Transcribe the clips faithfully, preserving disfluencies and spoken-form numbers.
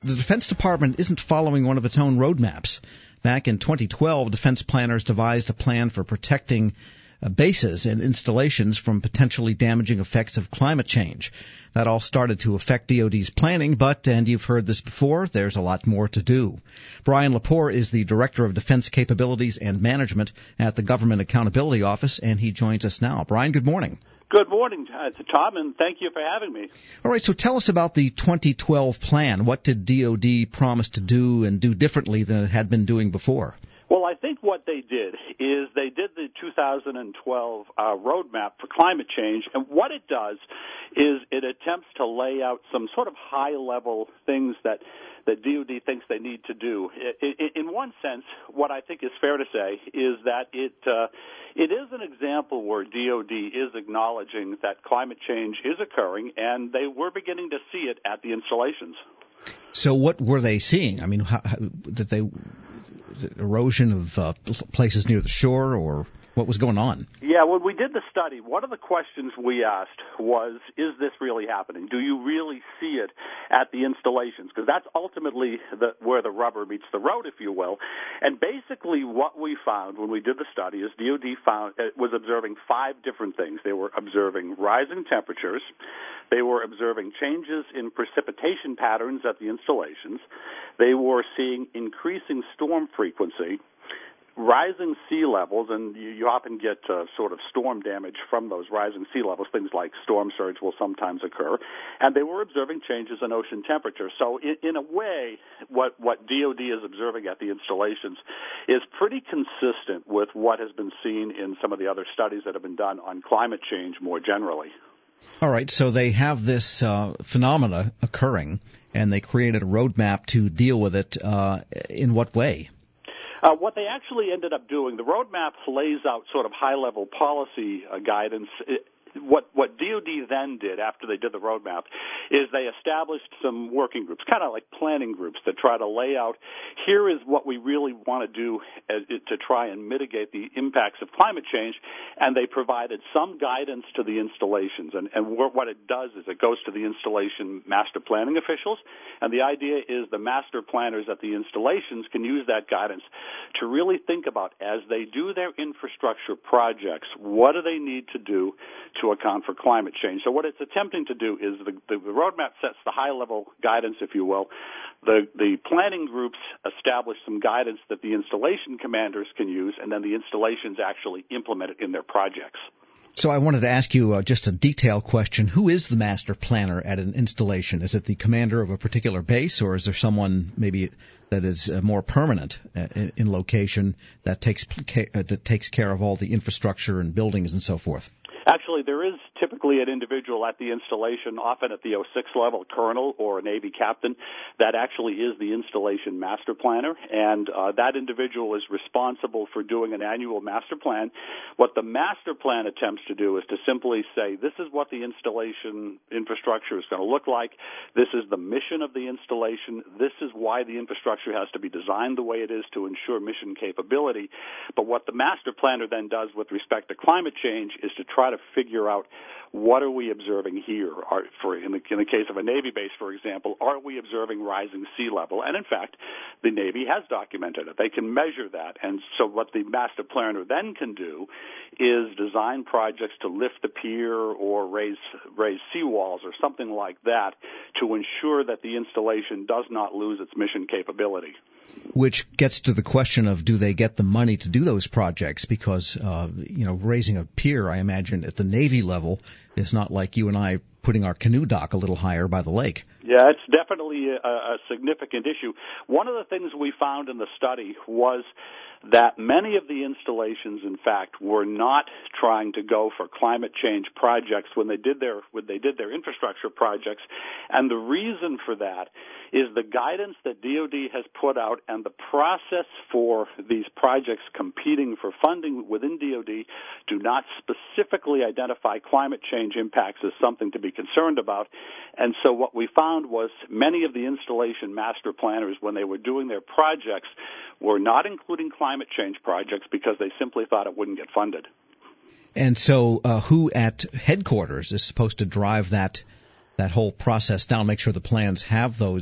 the Defense Department isn't following one of its own roadmaps. Back in twenty twelve, defense planners devised a plan for protecting uh, bases and installations from potentially damaging effects of climate change. That all started to affect D O D's planning, but, and you've heard this before, there's a lot more to do. Brian Lepore is the Director of Defense Capabilities and Management at the Government Accountability Office, and he joins us now. Brian, good morning. Good morning, uh, to Tom, and thank you for having me. All right, so tell us about the twenty twelve plan. What did D O D promise to do and do differently than it had been doing before? Well, I think what they did is they did the two thousand twelve uh, roadmap for climate change, and what it does is it attempts to lay out some sort of high-level things that that D O D thinks they need to do. In one sense, what I think is fair to say is that it uh, it is an example where D O D is acknowledging that climate change is occurring, and they were beginning to see it at the installations. So what were they seeing? I mean, how, how, did they erosion of uh, places near the shore, or what was going on? Yeah, when we did the study, one of the questions we asked was, is this really happening? Do you really see it at the installations? Because that's ultimately the, where the rubber meets the road, if you will. And basically what we found when we did the study is D O D found, uh, was observing five different things. They were observing rising temperatures. They were observing changes in precipitation patterns at the installations. They were seeing increasing storm frequency, rising sea levels, and you, you often get uh, sort of storm damage from those rising sea levels. Things like storm surge will sometimes occur. And they were observing changes in ocean temperature. So in, in a way, what, what D O D is observing at the installations is pretty consistent with what has been seen in some of the other studies that have been done on climate change more generally. All right, so they have this uh, phenomena occurring, and they created a roadmap to deal with it. Uh, in what way? Uh, what they actually ended up doing, the roadmap lays out sort of high-level policy uh, guidance. It, What what D O D then did after they did the roadmap is they established some working groups, kind of like planning groups, that try to lay out, here is what we really want to do as, to try and mitigate the impacts of climate change, and they provided some guidance to the installations. And, and what it does is it goes to the installation master planning officials, and the idea is the master planners at the installations can use that guidance to really think about, as they do their infrastructure projects, what do they need to do to account for climate change. So what it's attempting to do is the, the, the roadmap sets the high-level guidance, if you will. The, the planning groups establish some guidance that the installation commanders can use, and then the installations actually implement it in their projects. So I wanted to ask you uh, just a detailed question. Who is the master planner at an installation? Is it the commander of a particular base, or is there someone maybe that is uh, more permanent uh, in, in location that takes uh, that takes care of all the infrastructure and buildings and so forth? Actually, there is typically an individual at the installation, often at the oh six level, colonel or a Navy captain, that actually is the installation master planner, and uh, that individual is responsible for doing an annual master plan. What the master plan attempts to do is to simply say, this is what the installation infrastructure is going to look like, this is the mission of the installation, this is why the infrastructure has to be designed the way it is to ensure mission capability. But what the master planner then does with respect to climate change is to try to figure out, what are we observing here? Are, for in the, in the case of a Navy base, for example, are we observing rising sea level? And in fact, the Navy has documented it. They can measure that. And so what the master planner then can do is design projects to lift the pier or raise raise seawalls or something like that to ensure that the installation does not lose its mission capability. Which gets to the question of, do they get the money to do those projects? Because, uh, you know, raising a pier, I imagine, at the Navy level is not like you and I putting our canoe dock a little higher by the lake. Yeah, it's definitely a, a significant issue. One of the things we found in the study was that many of the installations, in fact, were not trying to go for climate change projects when they did their when they did their infrastructure projects, and the reason for that is the guidance that D O D has put out and the process for these projects competing for funding within D O D do not specifically identify climate change impacts as something to be concerned about. And so what we found was many of the installation master planners, when they were doing their projects, were not including climate change projects because they simply thought it wouldn't get funded. And so uh, who at headquarters is supposed to drive that that whole process down, make sure the plans have those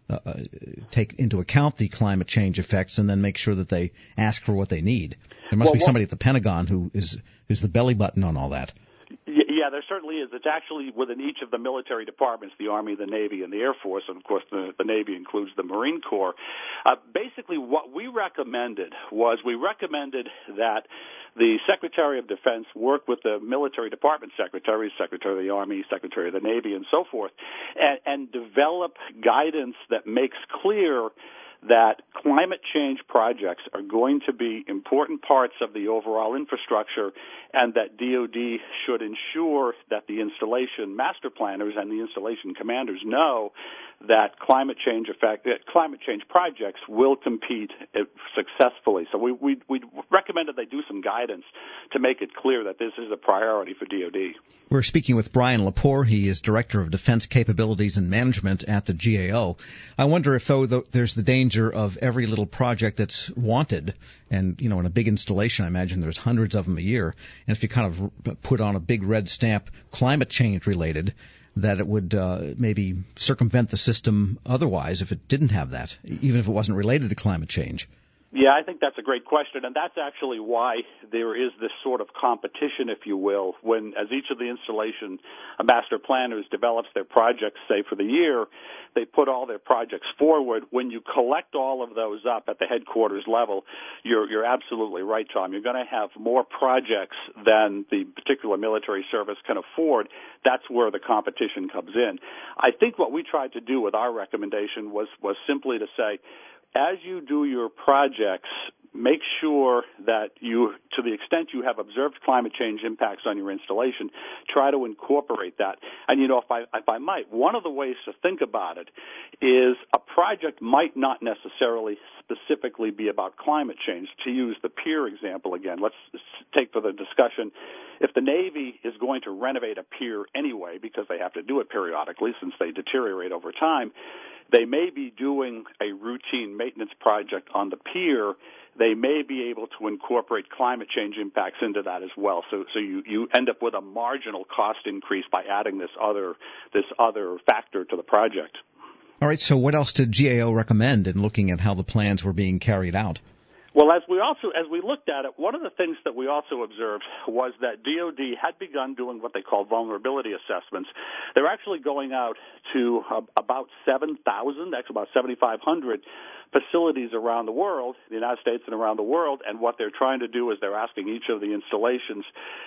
uh, take into account the climate change effects and then make sure that they ask for what they need. There must well, be somebody at the Pentagon who is is the belly button on all that. Yeah, there certainly is. It's actually within each of the military departments, the Army, the Navy, and the Air Force, and of course the, the Navy includes the Marine Corps. Uh, basically what we recommended was we recommended that the Secretary of Defense work with the military department secretaries, Secretary of the Army, Secretary of the Navy, and so forth, and, and develop guidance that makes clear that climate change projects are going to be important parts of the overall infrastructure, and that D O D should ensure that the installation master planners and the installation commanders know that climate change effect, that climate change projects will compete successfully. So we we we recommended they do some guidance to make it clear that this is a priority for D O D. We're speaking with Brian Lepore. He is Director of Defense Capabilities and Management at the G A O. I wonder if, though, there's the danger of every little project that's wanted, and, you know, in a big installation, I imagine there's hundreds of them a year, and if you kind of put on a big red stamp, climate change related, that it would uh, maybe circumvent the system otherwise if it didn't have that, even if it wasn't related to climate change. Yeah, I think that's a great question, and that's actually why there is this sort of competition, if you will, when as each of the installation master planners develops their projects, say, for the year, they put all their projects forward. When you collect all of those up at the headquarters level, you're, you're absolutely right, Tom. You're going to have more projects than the particular military service can afford. That's where the competition comes in. I think what we tried to do with our recommendation was, was simply to say, as you do your projects, make sure that you, to the extent you have observed climate change impacts on your installation, try to incorporate that. And, you know, if I, if I might, one of the ways to think about it is a project might not necessarily specifically be about climate change. To use the pier example again, let's take for the discussion, if the Navy is going to renovate a pier anyway, because they have to do it periodically since they deteriorate over time, they may be doing a routine maintenance project on the pier. They may be able to incorporate climate change impacts into that as well. So, so you, you end up with a marginal cost increase by adding this other, this other factor to the project. All right. So what else did G A O recommend in looking at how the plans were being carried out? Well, as we also, as we looked at it, one of the things that we also observed was that D O D had begun doing what they call vulnerability assessments. They're actually going out to uh, about seven thousand, actually about seventy-five hundred facilities around the world, the United States and around the world, and what they're trying to do is they're asking each of the installations,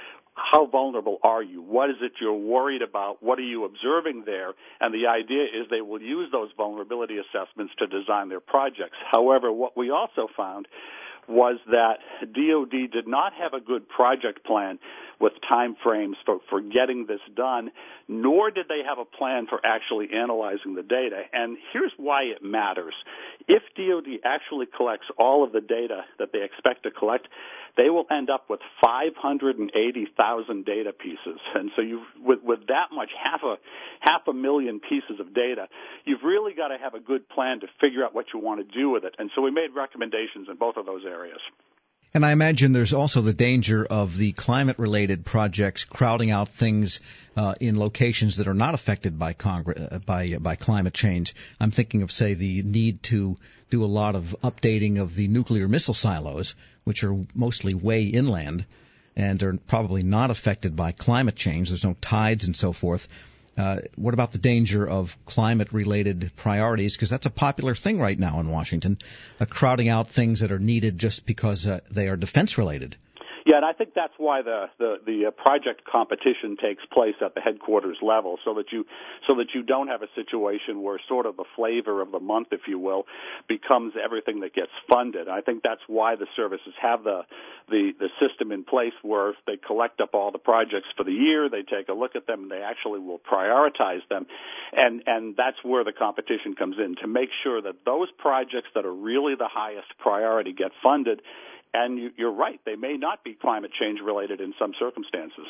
how vulnerable are you? What is it you're worried about? What are you observing there? And the idea is they will use those vulnerability assessments to design their projects. However, what we also found was that D O D did not have a good project plan with time frames for, for getting this done, nor did they have a plan for actually analyzing the data. And here's why it matters. If D O D actually collects all of the data that they expect to collect, they will end up with five hundred eighty thousand data pieces. And so you, with, with that much, half a, half a million pieces of data, you've really got to have a good plan to figure out what you want to do with it. And so we made recommendations in both of those areas. And I imagine there's also the danger of the climate-related projects crowding out things uh, in locations that are not affected by Congress, uh, by uh, by climate change. I'm thinking of, say, the need to do a lot of updating of the nuclear missile silos, which are mostly way inland and are probably not affected by climate change. There's no tides and so forth. Uh, what about the danger of climate-related priorities? Because that's a popular thing right now in Washington, uh, crowding out things that are needed just because uh, they are defense-related. Yeah, and I think that's why the the, the uh, project competition takes place at the headquarters level, so that you so that you don't have a situation where sort of the flavor of the month, if you will, becomes everything that gets funded. I think that's why the services have the the the system in place where they collect up all the projects for the year, they take a look at them, and they actually will prioritize them, and and that's where the competition comes in, to make sure that those projects that are really the highest priority get funded. And you, you're right, they may not be climate change related in some circumstances.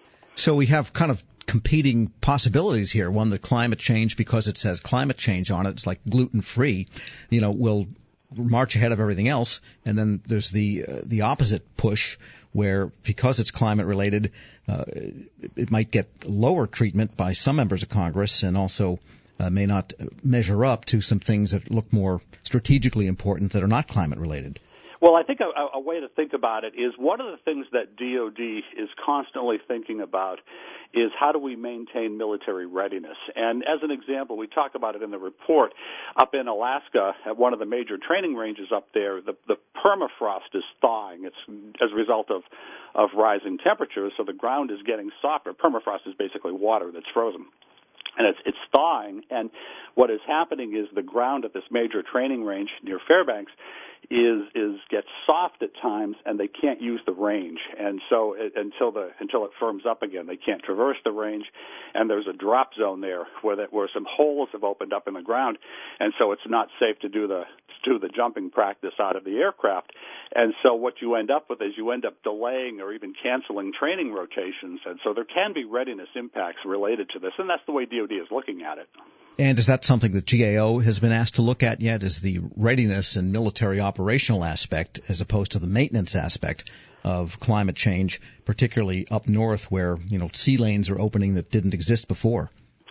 So we have kind of competing possibilities here. One, the climate change, because it says climate change on it, it's like gluten-free, you know, will march ahead of everything else. And then there's the uh, the opposite push, where because it's climate related, uh, it might get lower treatment by some members of Congress, and also uh, may not measure up to some things that look more strategically important that are not climate related. Well, I think a, a way to think about it is one of the things that D O D is constantly thinking about is how do we maintain military readiness. And as an example, we talk about it in the report, up in Alaska at one of the major training ranges up there, the, the permafrost is thawing. It's as a result of, of rising temperatures, so the ground is getting softer. Permafrost is basically water that's frozen. And it's, it's thawing, and what is happening is the ground at this major training range near Fairbanks is is gets soft at times, and they can't use the range. And so it, until the until it firms up again, they can't traverse the range. And there's a drop zone there where that where some holes have opened up in the ground, and so it's not safe to do the to do the jumping practice out of the aircraft. And so what you end up with is you end up delaying or even canceling training rotations. And so there can be readiness impacts related to this, and that's the way D O D is looking at it. And is that something that G A O has been asked to look at yet, is the readiness and military operational aspect as opposed to the maintenance aspect of climate change, particularly up north where, you know, sea lanes are opening that didn't exist before?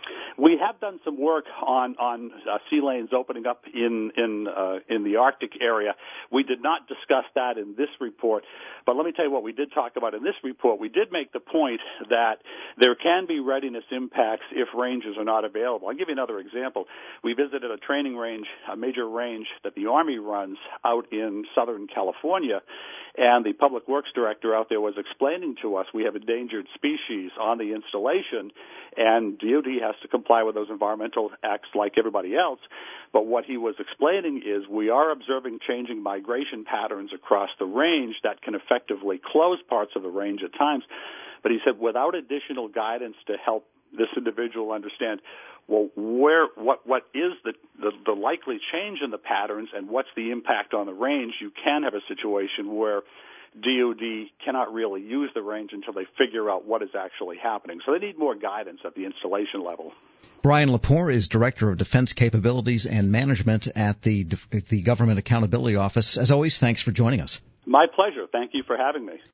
We have done some work on on uh, sea lanes opening up in in uh, in the Arctic area. We did not discuss that in this report, but let me tell you what we did talk about in this report. We did make the point that there can be readiness impacts if ranges are not available. I'll give you another example. We visited a training range, a major range that the Army runs out in Southern California, and the Public Works Director out there was explaining to us we have endangered species on the installation, and D O D has to comply with those environmental acts like everybody else. But what he was explaining is we are observing changing migration patterns across the range that can effectively close parts of the range at times. But he said without additional guidance to help this individual understand, well, where, what, what is the, the, the likely change in the patterns and what's the impact on the range, you can have a situation where D O D cannot really use the range until they figure out what is actually happening. So they need more guidance at the installation level. Brian Lepore is Director of Defense Capabilities and Management at the, the Government Accountability Office. As always, thanks for joining us. My pleasure. Thank you for having me.